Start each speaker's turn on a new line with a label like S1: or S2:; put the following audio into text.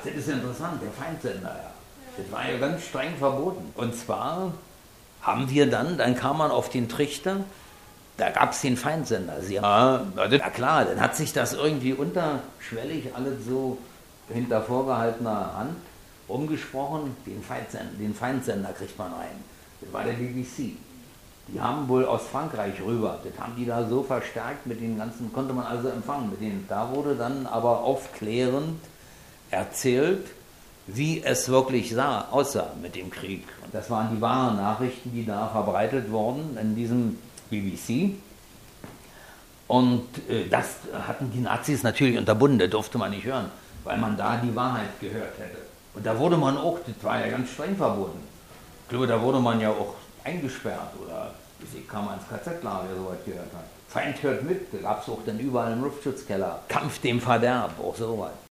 S1: das ist interessant, der Feindsender, ja. Das war ja ganz streng verboten. Und zwar haben wir dann kam man auf den Trichter, da gab es den Feindsender. Ja klar, dann hat sich das irgendwie unterschwellig alles so hinter vorgehaltener Hand umgesprochen, den Feindsender kriegt man rein. Das war der BBC. Die haben wohl aus Frankreich rüber, das haben die da so verstärkt mit den ganzen, konnte man also empfangen. Da wurde dann aber aufklärend erzählt, wie es wirklich aussah mit dem Krieg. Und das waren die wahren Nachrichten, die da verbreitet wurden in diesem BBC. Und das hatten die Nazis natürlich unterbunden, das durfte man nicht hören, weil man da die Wahrheit gehört hätte. Und da wurde man auch, das war ja ganz streng verboten. Ich glaube, da wurde man ja auch eingesperrt oder kam man ins KZ-Lager, wer sowas gehört hat. Feind hört mit, da gab es auch dann überall einen Luftschutzkeller. Kampf dem Verderb, auch sowas.